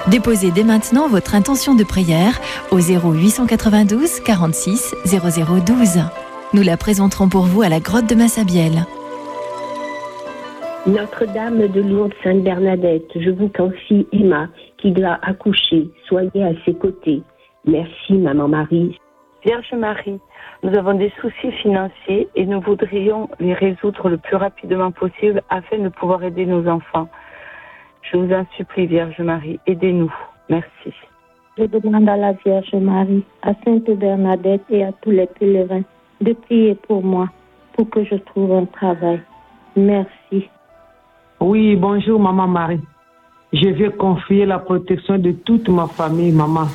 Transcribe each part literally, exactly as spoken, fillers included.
Déposez dès maintenant votre intention de prière au zéro huit cent quatre-vingt-douze quarante-six zéro zéro douze. Nous la présenterons pour vous à la grotte de Massabielle. Notre-Dame de Lourdes Sainte Bernadette, je vous confie Emma qui doit accoucher. Soyez à ses côtés. Merci, Maman Marie. Vierge Marie, nous avons des soucis financiers et nous voudrions les résoudre le plus rapidement possible afin de pouvoir aider nos enfants. Je vous en supplie, Vierge Marie, aidez-nous. Merci. Je demande à la Vierge Marie, à Sainte Bernadette et à tous les pèlerins de prier pour moi, pour que je trouve un travail. Merci. Oui, bonjour Maman Marie. Je veux confier la protection de toute ma famille, Maman.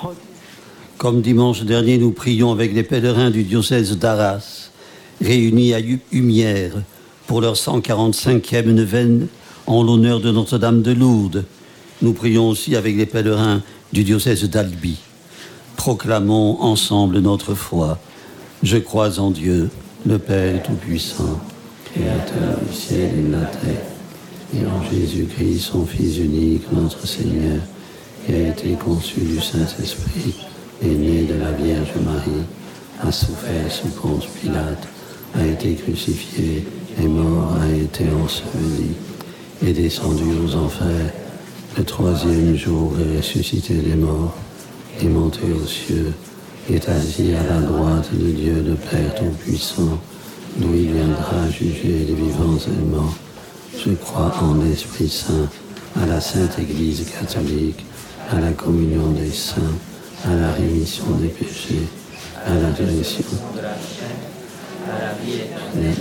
Comme dimanche dernier, nous prions avec les pèlerins du diocèse d'Arras, réunis à Humières pour leur cent quarante-cinquième neuvaine en l'honneur de Notre-Dame de Lourdes. Nous prions aussi avec les pèlerins du diocèse d'Albi. Proclamons ensemble notre foi. Je crois en Dieu, le Père Tout-Puissant, Créateur du ciel et de la terre, et en Jésus-Christ, son Fils unique, notre Seigneur, qui a été conçu du Saint-Esprit, est né de la Vierge Marie, a souffert sous Ponce Pilate, a été crucifié, est mort, a été enseveli, est descendu aux enfers, le troisième jour est ressuscité des morts, est monté aux cieux, est assis à la droite de Dieu le Père Tout-Puissant, d'où il viendra juger les vivants et les morts. Je crois en l'Esprit Saint, à la Sainte Église catholique, à la communion des saints, à la rémission des péchés, à la résurrection de la chair, à la vie éternelle.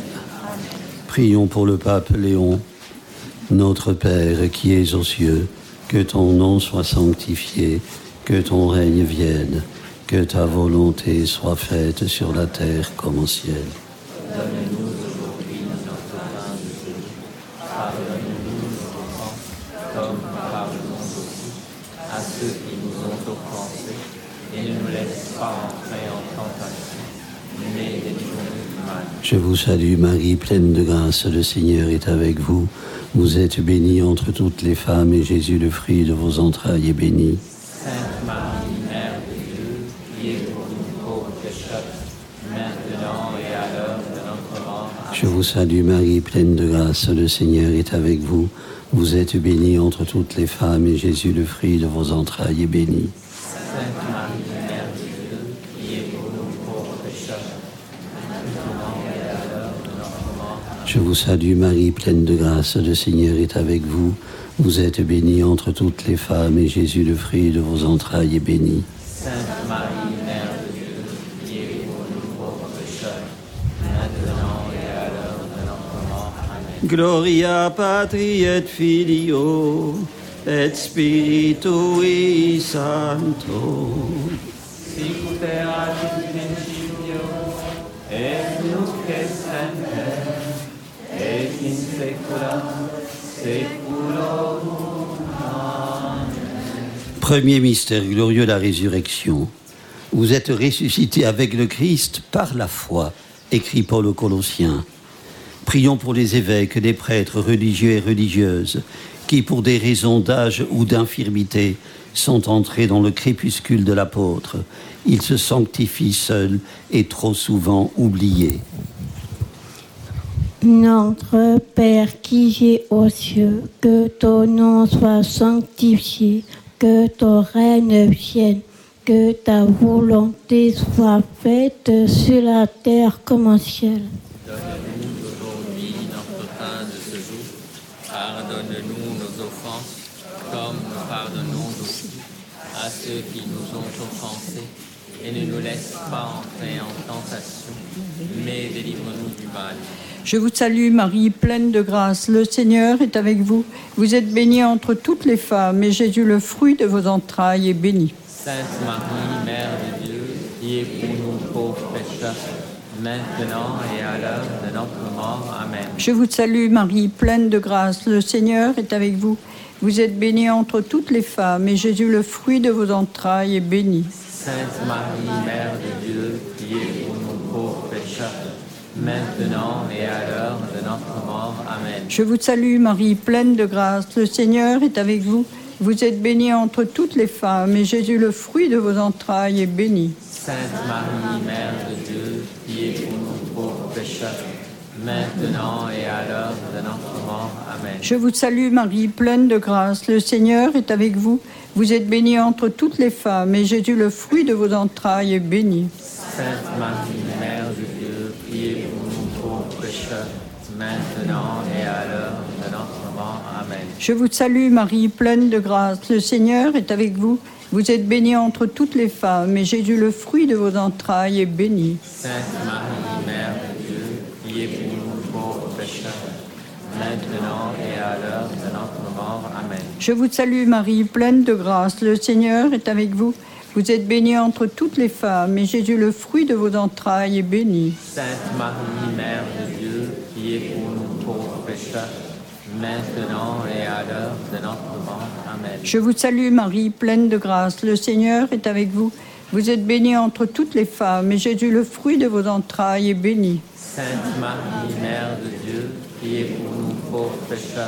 Prions pour le pape Léon. Notre Père qui es aux cieux, que ton nom soit sanctifié, que ton règne vienne, que ta volonté soit faite sur la terre comme au ciel. Donne-nous aujourd'hui notre pain de ce jour. Pardonne-nous nos offenses, comme nous pardonnons aussi à ceux qui nous ont offensés. Et ne nous laisse pas entrer en tentation, mais délivre-nous du mal. Je vous salue Marie, pleine de grâce, le Seigneur est avec vous. Vous êtes bénie entre toutes les femmes, et Jésus, le fruit de vos entrailles, est béni. Sainte Marie, Mère de Dieu, priez pour nous pauvres pécheurs, maintenant et à l'heure de notre mort. Amen. Je vous salue Marie, pleine de grâce, le Seigneur est avec vous. Vous êtes bénie entre toutes les femmes, et Jésus, le fruit de vos entrailles, est béni. Sainte Marie, Mère de Dieu, priez pour nous pauvres pécheurs, maintenant et à l'heure de notre mort. Je vous salue Marie, pleine de grâce, le Seigneur est avec vous. Vous êtes bénie entre toutes les femmes, et Jésus, le fruit de vos entrailles, est béni. Sainte Marie, Mère de Dieu, priez pour nous pauvres pécheurs, maintenant et à l'heure de notre mort. Amen. Gloria Patri et Filio et Spiritui Sancto. Sicut erat in principio, et nunc et semper, et in saecula saeculorum. Amen. Premier mystère glorieux, la résurrection. Vous êtes ressuscités avec le Christ par la foi, écrit Paul aux Colossiens. Prions pour les évêques, les prêtres religieux et religieuses, qui, pour des raisons d'âge ou d'infirmité, sont entrés dans le crépuscule de l'apôtre. Ils se sanctifient seuls et trop souvent oubliés. Notre Père qui es aux cieux, que ton nom soit sanctifié, que ton règne vienne, que ta volonté soit faite sur la terre comme au ciel. Donne-nous aujourd'hui notre pain de ce jour. Pardonne-nous nos offenses, comme nous pardonnons aussi à ceux qui nous ont offensés. Et ne nous laisse pas entrer en tentation, mais délivre-nous du mal. Je vous salue Marie, pleine de grâce, le Seigneur est avec vous. Vous êtes bénie entre toutes les femmes, et Jésus, le fruit de vos entrailles, est béni. Sainte Marie, Mère de Dieu, priez pour nous pauvres pécheurs, maintenant et à l'heure de notre mort. Amen. Je vous salue Marie, pleine de grâce, le Seigneur est avec vous. Vous êtes bénie entre toutes les femmes, et Jésus, le fruit de vos entrailles, est béni. Sainte Marie, Mère de Dieu, priez pour nous pauvres pécheurs, maintenant et à l'heure de notre mort. Amen. Je vous salue Marie, pleine de grâce, le Seigneur est avec vous. Vous êtes bénie entre toutes les femmes, et Jésus, le fruit de vos entrailles, est béni. Sainte Marie, Mère de Dieu, priez pour nous pauvres pécheurs, maintenant et à l'heure de notre mort. Amen. Je vous salue Marie, pleine de grâce, le Seigneur est avec vous. Vous êtes bénie entre toutes les femmes, et Jésus, le fruit de vos entrailles, est béni. Sainte Marie, Mère de Dieu, priez pour nous pauvres pécheurs, maintenant et à l'heure de notre mort. Amen. Je vous salue Marie, pleine de grâce, le Seigneur est avec vous. Vous êtes bénie entre toutes les femmes, et Jésus, le fruit de vos entrailles, est béni. Sainte Marie, Mère de Dieu, priez pour nous pauvres pécheurs, maintenant et à l'heure de notre mort. Amen. Je vous salue Marie, pleine de grâce, le Seigneur est avec vous. Vous êtes bénie entre toutes les femmes, et Jésus, le fruit de vos entrailles, est béni. Sainte Marie, Mère de Dieu, priez pour nous pauvres pécheurs, maintenant et à l'heure de notre mort. Amen. Je vous salue Marie, pleine de grâce, le Seigneur est avec vous. Vous êtes bénie entre toutes les femmes, et Jésus, le fruit de vos entrailles, est béni. Sainte Marie, Mère de Dieu, priez pour nous pauvres pécheurs,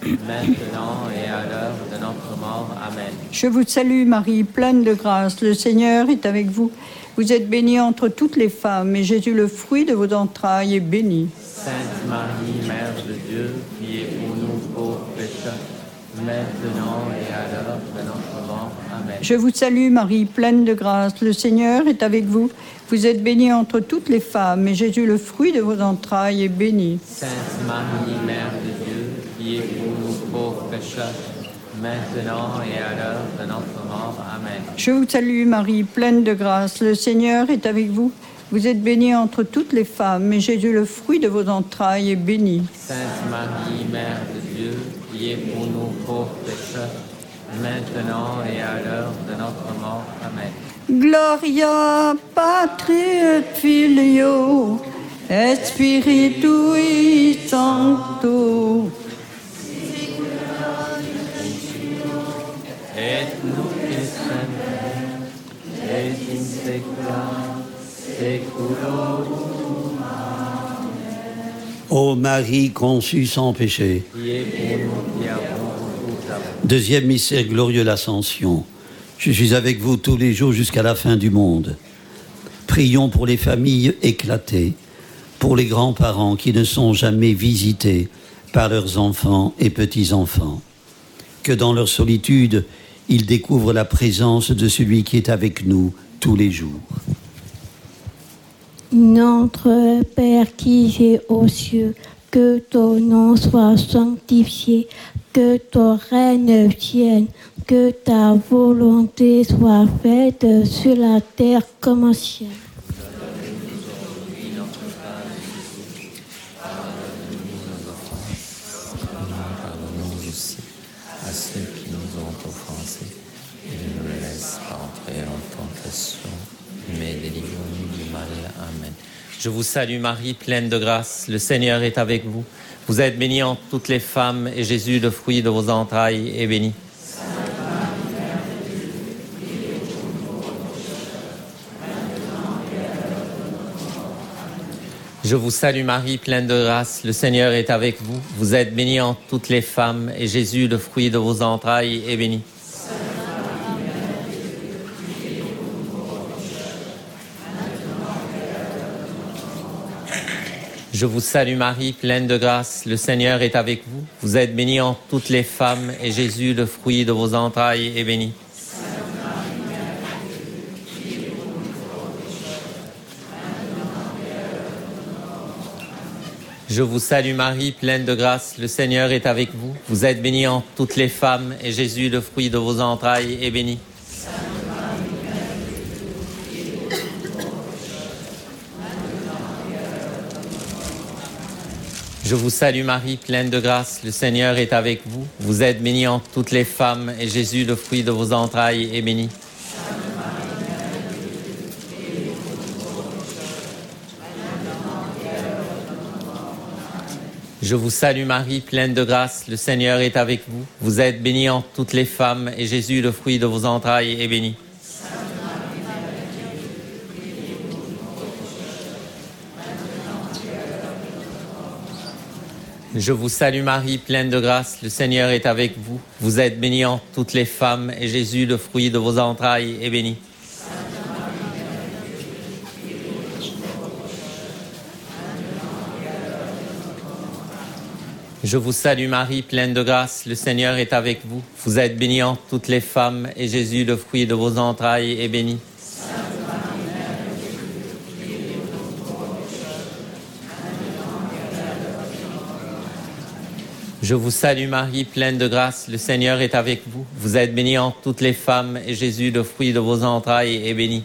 maintenant et à l'heure de notre mort. Amen. Je vous salue Marie, pleine de grâce, le Seigneur est avec vous. Vous êtes bénie entre toutes les femmes, et Jésus, le fruit de vos entrailles, est béni. Sainte Marie, Mère de Dieu, priez pour nous pauvres pécheurs, maintenant et à l'heure de notre mort. Amen. Je vous salue Marie, pleine de grâce, le Seigneur est avec vous. Vous êtes bénie entre toutes les femmes, et Jésus, le fruit de vos entrailles, est béni. Sainte Marie, Mère de Dieu, priez pour nous pauvres pécheurs, maintenant et à l'heure de notre mort. Amen. Je vous salue Marie, pleine de grâce, le Seigneur est avec vous. Vous êtes bénie entre toutes les femmes, et Jésus, le fruit de vos entrailles, est béni. Sainte Marie, Mère de Dieu, priez pour nous pauvres pécheurs, maintenant et à l'heure de notre mort. Amen. Gloria Patri et Filio et Spiritui Sancto. Et nunc et semper, et in saecula saeculorum. Ô Marie conçue sans péché. Priez pour nous qui avons toute la Deuxième mystère glorieux, l'Ascension. Je suis avec vous tous les jours jusqu'à la fin du monde. Prions pour les familles éclatées, pour les grands-parents qui ne sont jamais visités par leurs enfants et petits-enfants. Que dans leur solitude, ils découvrent la présence de celui qui est avec nous tous les jours. Notre Père qui es aux cieux, que ton nom soit sanctifié, que ton règne vienne, que ta volonté soit faite sur la terre comme au ciel. Pardonne-nous aussi à ceux qui nous ont offensés, et ne nous laisse pas entrer en tentation, mais délivre-nous du mal. Amen. Je vous salue Marie, pleine de grâce, le Seigneur est avec vous. Vous êtes bénie entre toutes les femmes, et Jésus, le fruit de vos entrailles, est béni. Je vous salue Marie, pleine de grâce, le Seigneur est avec vous. Vous êtes bénie entre toutes les femmes, et Jésus, le fruit de vos entrailles, est béni. Je vous salue Marie, pleine de grâce, le Seigneur est avec vous. Vous êtes bénie entre toutes les femmes, et Jésus, le fruit de vos entrailles, est béni. Je vous salue Marie, pleine de grâce, le Seigneur est avec vous. Vous êtes bénie entre toutes les femmes, et Jésus, le fruit de vos entrailles, est béni. Je vous salue Marie, pleine de grâce, le Seigneur est avec vous. Vous êtes bénie entre toutes les femmes, et Jésus, le fruit de vos entrailles, est béni. Je vous salue Marie, pleine de grâce, le Seigneur est avec vous. Vous êtes bénie entre toutes les femmes, et Jésus, le fruit de vos entrailles, est béni. Je vous salue Marie, pleine de grâce, le Seigneur est avec vous. Vous êtes bénie entre toutes les femmes, et Jésus, le fruit de vos entrailles, est béni. Je vous salue Marie, pleine de grâce, le Seigneur est avec vous. Vous êtes bénie entre toutes les femmes, et Jésus, le fruit de vos entrailles, est béni. Je vous salue Marie, pleine de grâce, le Seigneur est avec vous. Vous êtes bénie entre toutes les femmes, et Jésus, le fruit de vos entrailles, est béni.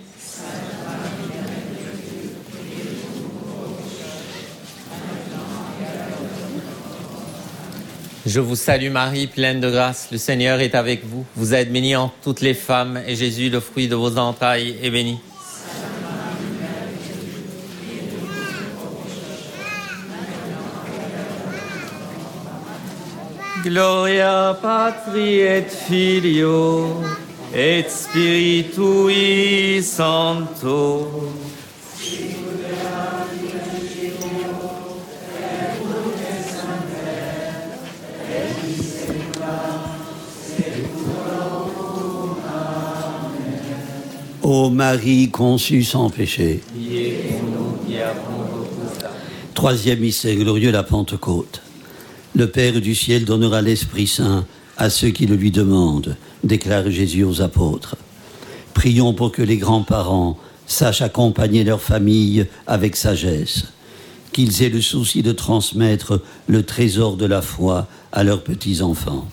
Je vous salue Marie, pleine de grâce, le Seigneur est avec vous. Vous êtes bénie entre toutes les femmes, et Jésus, le fruit de vos entrailles, est béni. Gloria Patri et Filio et Spiritui Sancto. Ô Marie conçue sans péché. Troisième mystère glorieux, la Pentecôte. Le Père du ciel donnera l'Esprit Saint à ceux qui le lui demandent, déclare Jésus aux apôtres. Prions pour que les grands-parents sachent accompagner leur famille avec sagesse, qu'ils aient le souci de transmettre le trésor de la foi à leurs petits-enfants.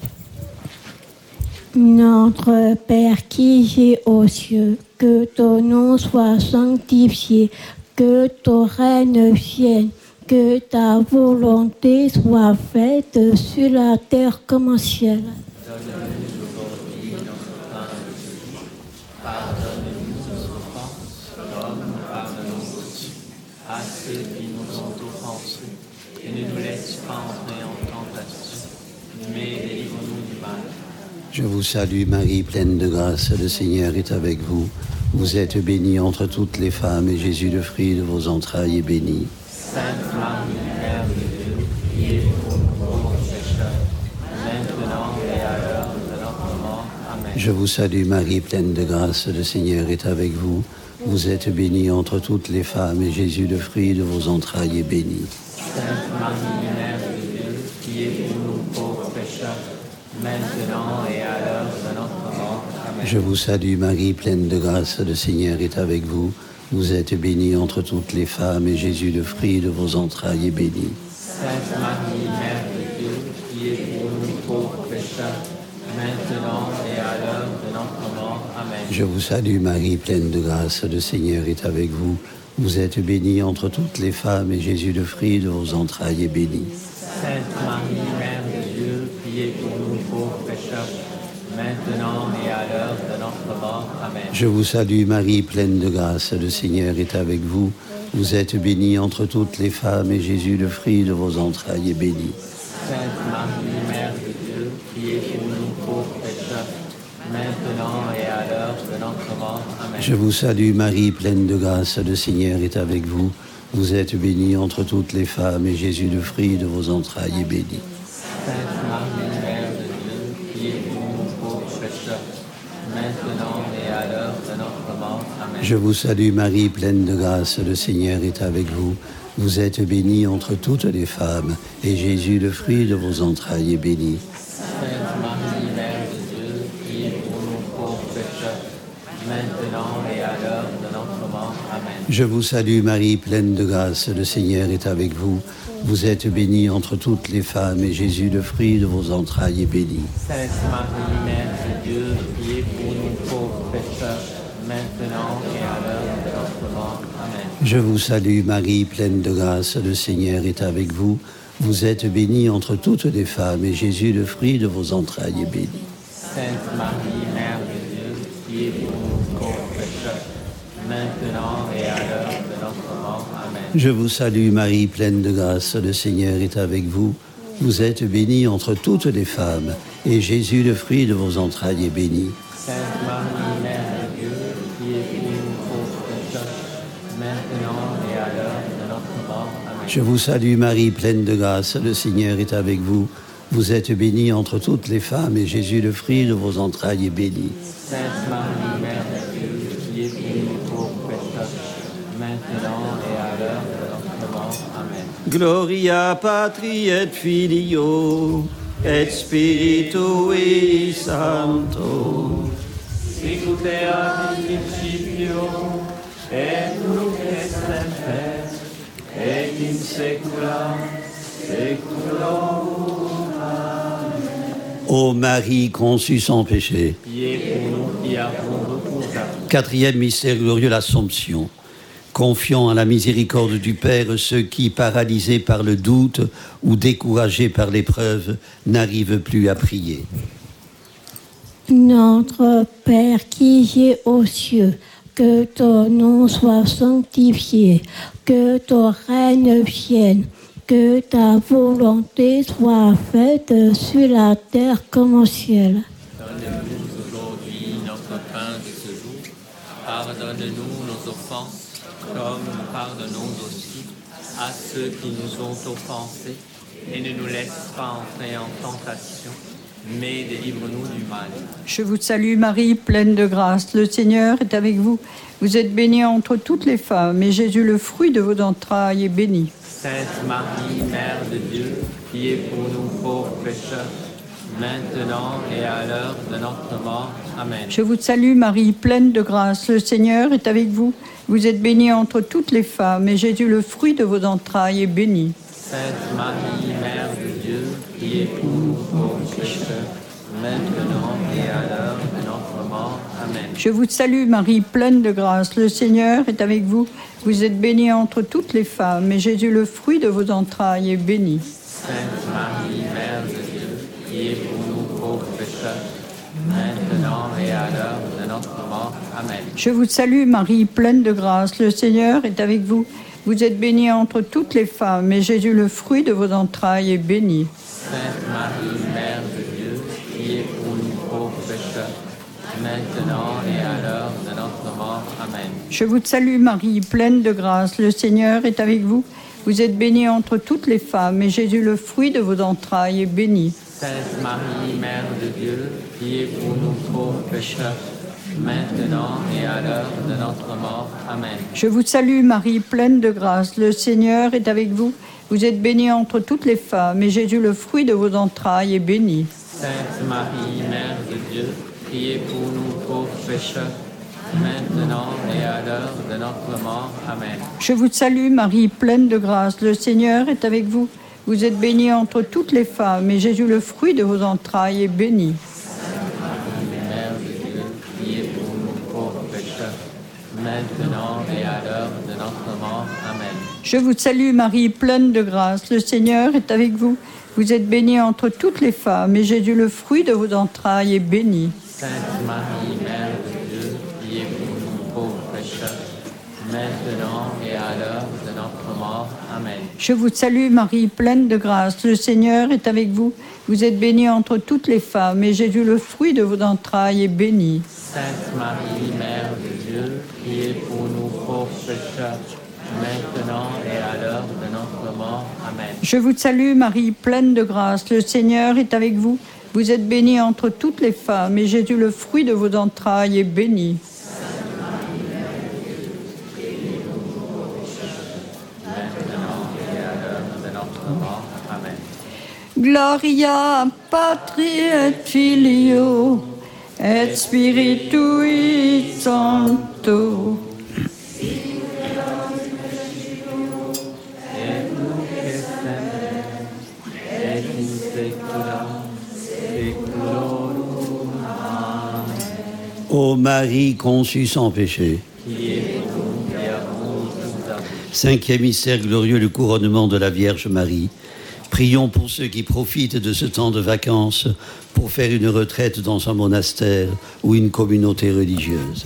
Notre Père qui es aux cieux, que ton nom soit sanctifié, que ton règne vienne, que ta volonté soit faite sur la terre comme au ciel. Donne-nous aujourd'hui notre pain de ce jour. Pardonne-nous nos offenses, comme nous pardonnons aussi à ceux qui nous ont offensés. Et ne nous laisse pas entrer en tentation, mais délivre-nous du mal. Je vous salue Marie, pleine de grâce, le Seigneur est avec vous. Vous êtes bénie entre toutes les femmes, et Jésus, le fruit de vos entrailles, est béni. Sainte Marie, Mère de Dieu, priez pour nous pauvres pécheurs, maintenant et à l'heure de notre mort. Amen. Je vous salue Marie, pleine de grâce, le Seigneur est avec vous. Vous êtes bénie entre toutes les femmes, et Jésus, le fruit de vos entrailles, est béni. Sainte Marie, Mère de Dieu, priez pour nous pauvres pécheurs, maintenant et à l'heure de notre mort. Amen. Je vous salue Marie, pleine de grâce, le Seigneur est avec vous. Vous êtes bénie entre toutes les femmes, et Jésus, le fruit de vos entrailles, est béni. Sainte Marie, Mère de Dieu, priez pour nous pauvres pécheurs, maintenant et à l'heure de notre mort. Amen. Je vous salue Marie, pleine de grâce, le Seigneur est avec vous. Vous êtes bénie entre toutes les femmes, et Jésus, le fruit de vos entrailles, est béni. Sainte Marie, Mère de Dieu, priez pour nous pauvres pécheurs, maintenant et à l'heure de notre mort. Amen. Je vous salue Marie, pleine de grâce, le Seigneur est avec vous. Vous êtes bénie entre toutes les femmes, et Jésus, le fruit de vos entrailles, est béni. Sainte Marie, Mère de Dieu, priez pour nous pauvres pécheurs, maintenant et à l'heure de notre mort. Amen. Je vous salue Marie, pleine de grâce, le Seigneur est avec vous. Vous êtes bénie entre toutes les femmes, et Jésus, le fruit de vos entrailles, est béni. Sainte Marie, Mère de Dieu, priez pour nous pauvres pécheurs, maintenant et à l'heure de notre mort. Amen. Je vous salue Marie, pleine de grâce, le Seigneur est avec vous. Vous êtes bénie entre toutes les femmes, et Jésus, le fruit de vos entrailles, est béni. Sainte Marie, Mère de Dieu, priez pour nous pauvres pécheurs, maintenant et à l'heure de notre mort. Amen. Je vous salue Marie, pleine de grâce, le Seigneur est avec vous. Vous êtes bénie entre toutes les femmes, et Jésus, le fruit de vos entrailles, est béni. Sainte Marie, Mère de Dieu, priez pour nous pauvres pécheurs, maintenant et à l'heure de notre mort. Amen. Je vous salue Marie, pleine de grâce, le Seigneur est avec vous. Vous êtes bénie entre toutes les femmes, et Jésus, le fruit de vos entrailles, est béni. Sainte Marie, Mère de Dieu, priez pour nous pauvres pécheurs, maintenant et à l'heure de notre mort. Amen. Je vous salue Marie, pleine de grâce, le Seigneur est avec vous. Vous êtes bénie entre toutes les femmes, et Jésus, le fruit de vos entrailles, est béni. Sainte Marie, Mère de Dieu, priez pour nous pauvres pécheurs, maintenant et à l'heure de notre mort. Amen. Je vous salue Marie, pleine de grâce, le Seigneur est avec vous. Vous êtes bénie entre toutes les femmes, et Jésus, le fruit de vos entrailles, est béni. Sainte Marie, Mère de Dieu, priez pour nous pauvres pécheurs, maintenant et à l'heure de notre mort. Amen. Gloria Patri et Filio et Spiritui Sancto. Sicut erat in principio, et nunc et semper, et in saecula saeculorum. Ô Marie conçue sans péché. Priez pour nous qui avons recours à vous. Quatrième mystère glorieux, l'Assomption. Confiant à la miséricorde du Père ceux qui, paralysés par le doute ou découragés par l'épreuve, n'arrivent plus à prier. Notre Père qui es aux cieux, que ton nom soit sanctifié, que ton règne vienne, que ta volonté soit faite sur la terre comme au ciel. Donne-nous aujourd'hui notre pain de ce jour. Pardonne-nous nos offenses, comme nous pardonnons aussi à ceux qui nous ont offensés. Et ne nous laisse pas entrer en tentation, mais délivre-nous du mal. Je vous salue Marie, pleine de grâce. Le Seigneur est avec vous. Vous êtes bénie entre toutes les femmes, et Jésus, le fruit de vos entrailles, est béni. Sainte Marie, Mère de Dieu, priez pour nous pauvres pécheurs, maintenant et à l'heure de notre mort. Amen. Je vous salue Marie, pleine de grâce. Le Seigneur est avec vous. Vous êtes bénie entre toutes les femmes, et Jésus, le fruit de vos entrailles, est béni. Sainte Marie, Mère de Dieu, priez pour nous pauvres pécheurs, maintenant et à l'heure de notre mort. Amen. Je vous salue Marie, pleine de grâce. Le Seigneur est avec vous. Vous êtes bénie entre toutes les femmes, et Jésus, le fruit de vos entrailles, est béni. Sainte Marie, Mère de Dieu, priez pour nous pauvres pécheurs, maintenant et à l'heure de notre mort. Amen. Je vous salue Marie, pleine de grâce. Le Seigneur est avec vous. Vous êtes bénie entre toutes les femmes, et Jésus, le fruit de vos entrailles, est béni. Sainte Marie, Mère de Dieu, priez pour nous pauvres pécheurs, maintenant et à l'heure de notre mort. Amen. Je vous salue Marie, pleine de grâce. Le Seigneur est avec vous. Vous êtes bénie entre toutes les femmes, et Jésus, le fruit de vos entrailles, est béni. Sainte Marie, Mère de Dieu, priez pour nous pauvres pécheurs, maintenant et à l'heure de notre mort. Amen. Je vous salue Marie, pleine de grâce. Le Seigneur est avec vous. Vous êtes bénie entre toutes les femmes, et Jésus, le fruit de vos entrailles, est béni. Sainte Marie, Mère de Dieu, priez pour nous pauvres pécheurs, maintenant et à l'heure de notre mort. Amen. Je vous salue Marie, pleine de grâce. Le Seigneur est avec vous. Vous êtes bénie entre toutes les femmes, et Jésus, le fruit de vos entrailles, est béni. Sainte Marie, Mère de Dieu, priez pour nous pauvres pécheurs, maintenant et à l'heure de notre mort. Amen. Je vous salue Marie, pleine de grâce. Le Seigneur est avec vous. Vous êtes bénie entre toutes les femmes, et Jésus, le fruit de vos entrailles, est béni. Sainte Marie, Mère de Dieu, priez pour nous pauvres pécheurs, maintenant et à l'heure de notre mort. Amen. Je vous salue Marie, pleine de grâce. Le Seigneur est avec vous. Vous êtes bénie entre toutes les femmes, et Jésus, le fruit de vos entrailles, est béni. Sainte Marie, Mère de Dieu, priez pour nous pauvres pécheurs, maintenant et à l'heure de notre mort. Amen. Je vous salue Marie, pleine de grâce. Le Seigneur est avec vous. Vous êtes bénie entre toutes les femmes, et Jésus, le fruit de vos entrailles, est béni. Gloria Patri et Filio et Spiritui Sancto. Ô Marie conçue sans péché. Cinquième mystère glorieux, le couronnement de la Vierge Marie. Prions pour ceux qui profitent de ce temps de vacances pour faire une retraite dans un monastère ou une communauté religieuse.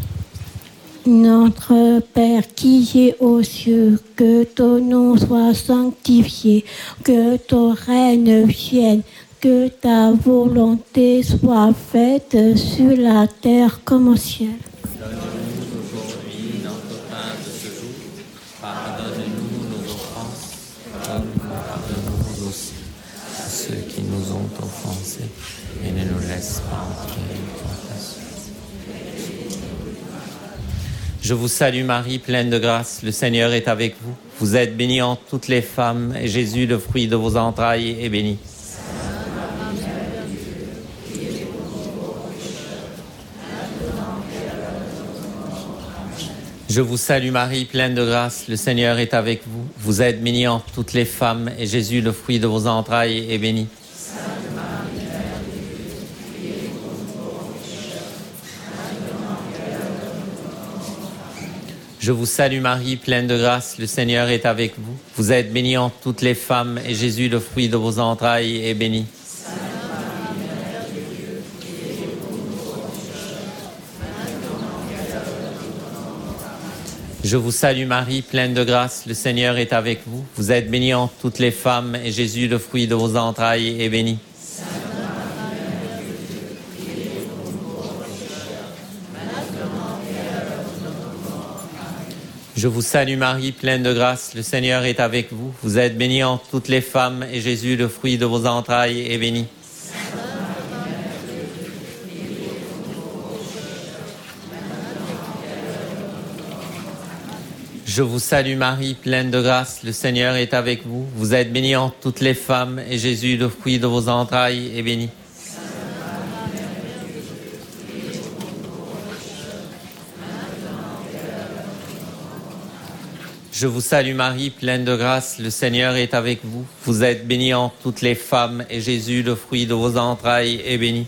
Notre Père qui es aux cieux, que ton nom soit sanctifié, que ton règne vienne, que ta volonté soit faite sur la terre comme au ciel. Donne-nous aujourd'hui notre pain de ce jour. Pardonne-nous nos offenses, comme pardonne-nous aussi à ceux qui nous ont offensés, et ne nous laisse pas entrer en tentation. Je vous salue Marie, pleine de grâce, le Seigneur est avec vous. Vous êtes bénie entre toutes les femmes, et Jésus, le fruit de vos entrailles, est béni. Je vous salue Marie, pleine de grâce, le Seigneur est avec vous. Vous êtes bénie entre toutes les femmes, et Jésus, le fruit de vos entrailles, est béni. Je vous salue Marie, pleine de grâce, le Seigneur est avec vous. Vous êtes bénie entre toutes les femmes, et Jésus, le fruit de vos entrailles, est béni. Je vous salue Marie, pleine de grâce, le Seigneur est avec vous. Vous êtes bénie entre toutes les femmes, et Jésus, le fruit de vos entrailles, est béni. Je vous salue Marie, pleine de grâce, le Seigneur est avec vous. Vous êtes bénie entre toutes les femmes, et Jésus, le fruit de vos entrailles, est béni. Je vous salue Marie, pleine de grâce, le Seigneur est avec vous. Vous êtes bénie entre toutes les femmes, et Jésus, le fruit de vos entrailles, est béni. Je vous salue Marie, pleine de grâce, le Seigneur est avec vous. Vous êtes bénie entre toutes les femmes, et Jésus, le fruit de vos entrailles, est béni.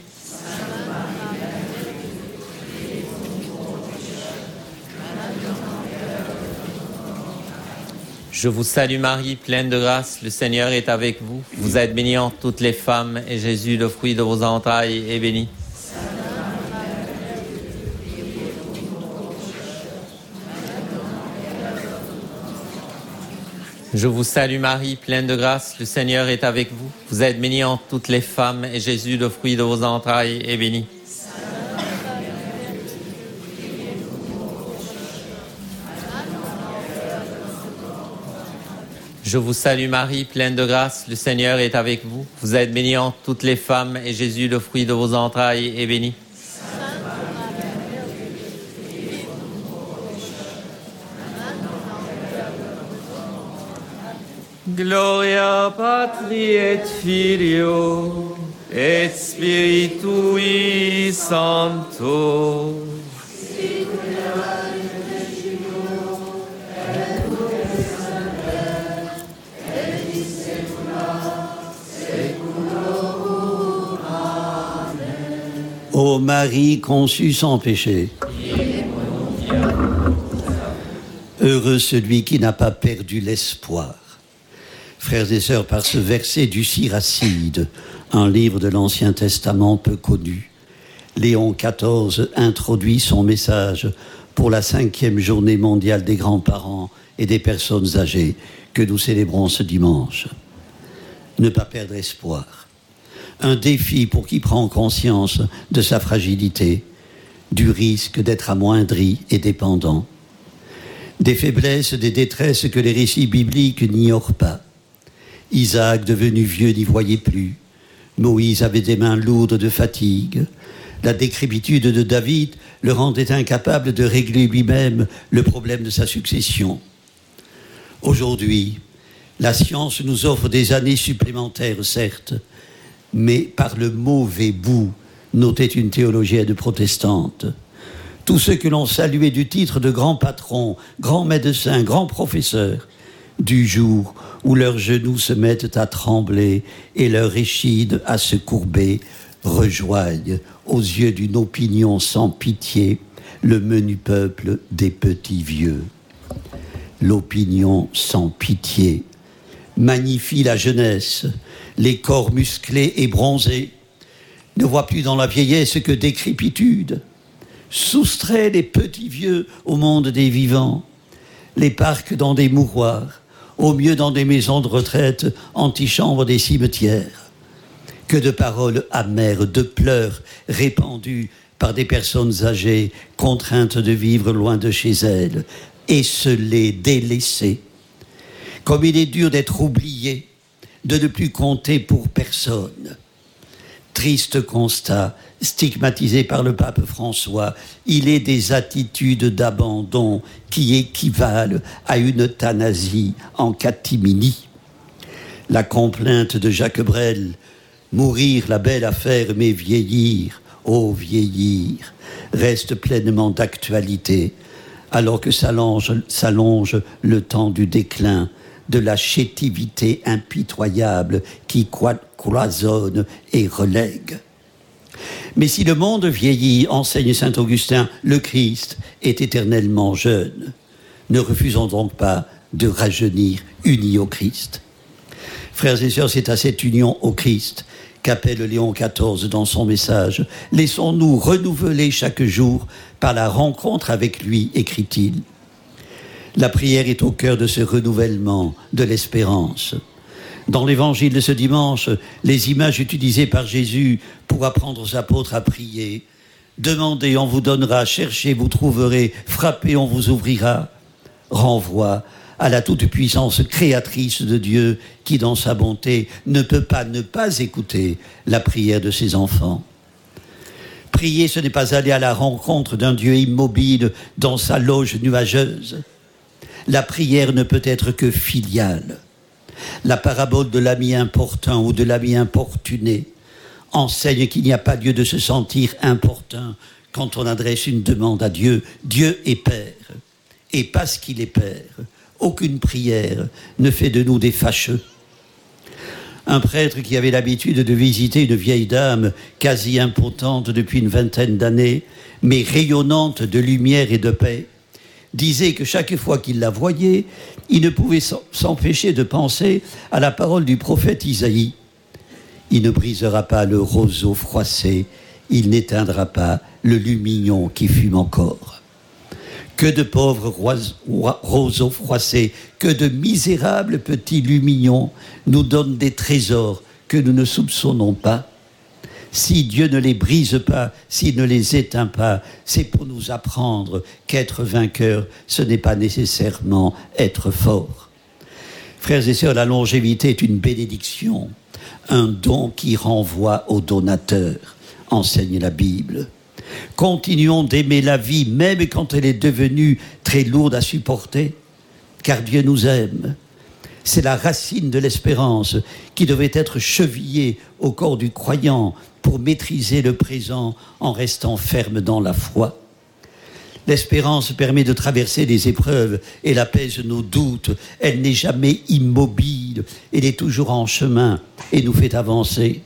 Je vous salue Marie, pleine de grâce, le Seigneur est avec vous. Vous êtes bénie entre toutes les femmes, et Jésus, le fruit de vos entrailles, est béni. Je vous salue Marie, pleine de grâce, le Seigneur est avec vous. Vous êtes bénie entre toutes les femmes, et Jésus, le fruit de vos entrailles, est béni. Je vous salue Marie, pleine de grâce, le Seigneur est avec vous. Vous êtes bénie entre toutes les femmes, et Jésus, le fruit de vos entrailles, est béni. Gloria Patri et Filio et Spiritui Sancto. Ô Marie conçue sans péché, heureux celui qui n'a pas perdu l'espoir. Frères et sœurs, par ce verset du Siracide, un livre de l'Ancien Testament peu connu, Léon quatorze introduit son message pour la cinquième journée mondiale des grands-parents et des personnes âgées que nous célébrons ce dimanche. Ne pas perdre espoir. Un défi pour qui prend conscience de sa fragilité, du risque d'être amoindri et dépendant. Des faiblesses, des détresses que les récits bibliques n'ignorent pas. Isaac, devenu vieux, n'y voyait plus. Moïse avait des mains lourdes de fatigue. La décrépitude de David le rendait incapable de régler lui-même le problème de sa succession. Aujourd'hui, la science nous offre des années supplémentaires, certes, mais par le mauvais bout, notait une théologienne protestante. Tous ceux que l'on saluait du titre de grands patrons, grands médecins, grands professeurs, du jour où leurs genoux se mettent à trembler et leurs échines à se courber, rejoignent, aux yeux d'une opinion sans pitié, le menu peuple des petits vieux. L'opinion sans pitié magnifie la jeunesse, les corps musclés et bronzés, ne voit plus dans la vieillesse que décrépitude, soustrait les petits vieux au monde des vivants, les parque dans des mouroirs, au mieux dans des maisons de retraite, antichambres des cimetières. Que de paroles amères, de pleurs répandus par des personnes âgées, contraintes de vivre loin de chez elles, esselées, délaissées. Comme il est dur d'être oublié, de ne plus compter pour personne. Triste constat, stigmatisé par le pape François, il est des attitudes d'abandon qui équivalent à une euthanasie en catimini. La complainte de Jacques Brel, mourir la belle affaire mais vieillir, oh vieillir, reste pleinement d'actualité, alors que s'allonge, s'allonge le temps du déclin, de la chétivité impitoyable qui cloisonne et relègue. Mais si le monde vieillit, enseigne saint Augustin, le Christ est éternellement jeune. Ne refusons donc pas de rajeunir unis au Christ. Frères et sœurs, c'est à cette union au Christ qu'appelle Léon quatorze dans son message. Laissons-nous renouveler chaque jour par la rencontre avec lui, écrit-il. La prière est au cœur de ce renouvellement de l'espérance. Dans l'évangile de ce dimanche, les images utilisées par Jésus pour apprendre aux apôtres à prier. Demandez, on vous donnera, cherchez, vous trouverez, frappez, on vous ouvrira. Renvoie à la toute-puissance créatrice de Dieu qui, dans sa bonté, ne peut pas ne pas écouter la prière de ses enfants. Prier, ce n'est pas aller à la rencontre d'un Dieu immobile dans sa loge nuageuse. La prière ne peut être que filiale. La parabole de l'ami importun ou de l'ami importuné enseigne qu'il n'y a pas lieu de se sentir importun quand on adresse une demande à Dieu. Dieu est Père. Et parce qu'il est Père, aucune prière ne fait de nous des fâcheux. Un prêtre qui avait l'habitude de visiter une vieille dame quasi impotente depuis une vingtaine d'années, mais rayonnante de lumière et de paix, disait que chaque fois qu'il la voyait, il ne pouvait s'empêcher de penser à la parole du prophète Isaïe. Il ne brisera pas le roseau froissé, il n'éteindra pas le lumignon qui fume encore. Que de pauvres roseaux froissés, que de misérables petits lumignons nous donnent des trésors que nous ne soupçonnons pas. Si Dieu ne les brise pas, s'il ne les éteint pas, c'est pour nous apprendre qu'être vainqueur, ce n'est pas nécessairement être fort. Frères et sœurs, la longévité est une bénédiction, un don qui renvoie au donateur, enseigne la Bible. Continuons d'aimer la vie, même quand elle est devenue très lourde à supporter, car Dieu nous aime. C'est la racine de l'espérance qui devait être chevillée au corps du croyant pour maîtriser le présent en restant ferme dans la foi. L'espérance permet de traverser les épreuves, elle apaise nos doutes, elle n'est jamais immobile, elle est toujours en chemin et nous fait avancer.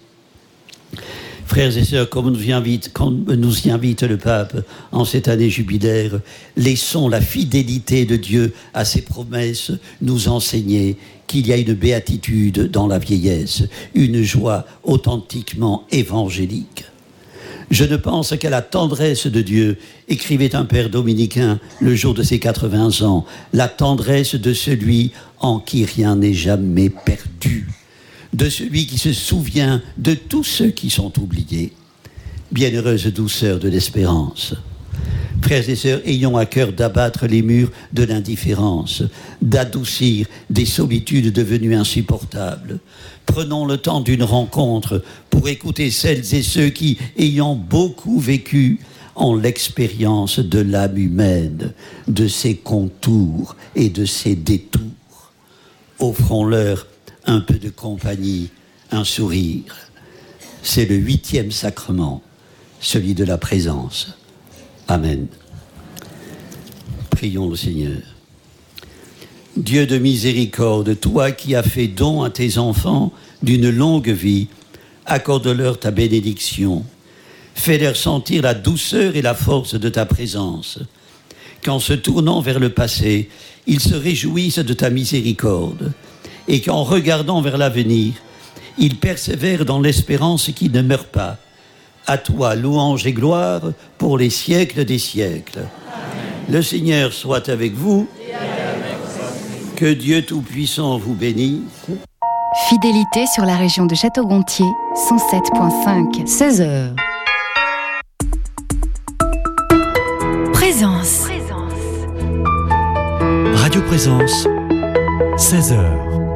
Frères et sœurs, comme nous y invite, comme nous y invite le pape en cette année jubilaire, laissons la fidélité de Dieu à ses promesses nous enseigner qu'il y a une béatitude dans la vieillesse, une joie authentiquement évangélique. Je ne pense qu'à la tendresse de Dieu, écrivait un père dominicain le jour de ses quatre-vingts ans, la tendresse de celui en qui rien n'est jamais perdu, de celui qui se souvient de tous ceux qui sont oubliés. Bienheureuse douceur de l'espérance. Frères et sœurs, ayons à cœur d'abattre les murs de l'indifférence, d'adoucir des solitudes devenues insupportables. Prenons le temps d'une rencontre pour écouter celles et ceux qui, ayant beaucoup vécu, ont l'expérience de l'âme humaine, de ses contours et de ses détours. Offrons-leur un peu de compagnie, un sourire. C'est le huitième sacrement, celui de la présence. Amen. Prions le Seigneur. Dieu de miséricorde, toi qui as fait don à tes enfants d'une longue vie, accorde-leur ta bénédiction. Fais-leur sentir la douceur et la force de ta présence. Qu'en se tournant vers le passé, ils se réjouissent de ta miséricorde. Et qu'en regardant vers l'avenir, ils persévèrent dans l'espérance qui ne meurt pas. À toi, louange et gloire pour les siècles des siècles. Amen. Le Seigneur soit avec vous. Et avec vous. Que Dieu Tout-Puissant vous bénisse. Fidélité sur la région de Château-Gontier, cent sept virgule cinq. seize heures. Présence. Radio Présence. seize heures.